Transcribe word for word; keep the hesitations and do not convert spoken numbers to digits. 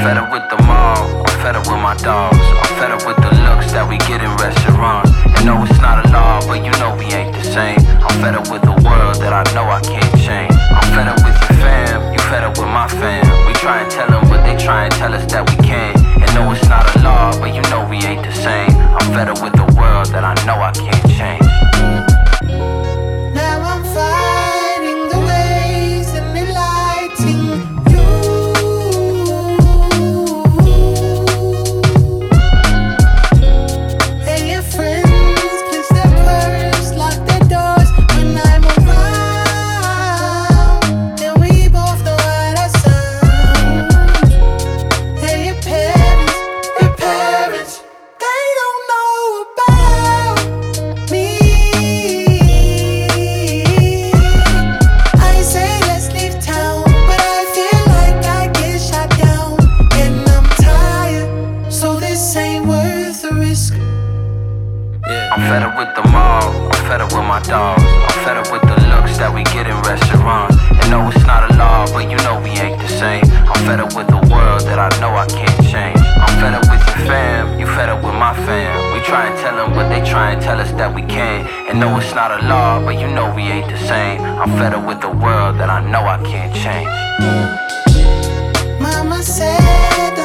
fed up with the mall, I'm fed up with my dogs. I'm fed up with the looks that we get in restaurants. And no, it's not a law, but you know we ain't the same. I'm fed up with the world that I know I can't change. I'm fed up with your fam, you fed up with my fam. We try and tell them, but they try and tell us that we can't. And no, it's not a law, but you know we ain't the same. I'm fed up with the world that I know I can't change. Now I'm fighting the ways and enlightening you. And your friends kiss their purse, lock their doors when I'm around. And we both know how that sounds. And your parents, your parents, they don't know about me. I say let's leave town, but I feel like I get shot down. And I'm tired, so this ain't worth the risk. I'm fed up with the mall, I'm fed up with my dogs. I'm fed up with the looks that we get in restaurants. And no, it's not a law, but you know we ain't the same. I'm fed up with the world that I know I can't change. I'm fed up with your fam, you fed up with my fam. We try and tell them, but they try and tell us that we can't. And no, it's not a law, but you know we ain't the same. I'm fed up with the world that I know I can't change. Mama said